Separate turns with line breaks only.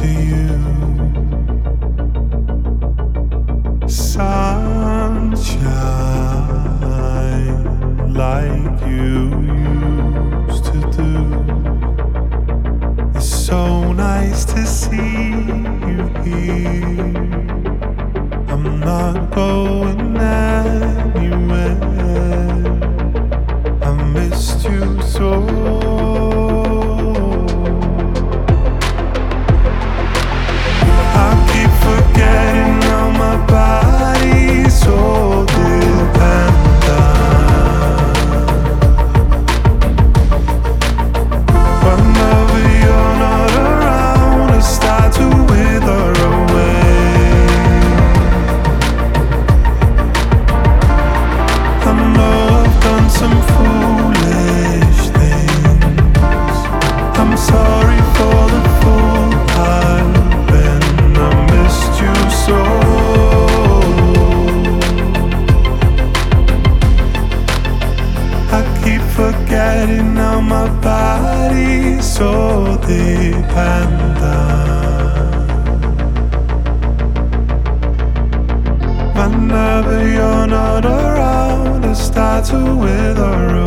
to you. Sunshine like you used to do. It's so nice to see you here. I'm not going anywhere. I missed you so. I keep forgetting how my body's so dependent. Whenever you're not around, I start to wither away. I know I've done some foolish things. I'm sorry for the fool I've been. I missed you so. I keep forgetting how my body's so dependent. Whenever you're not around, I start to wither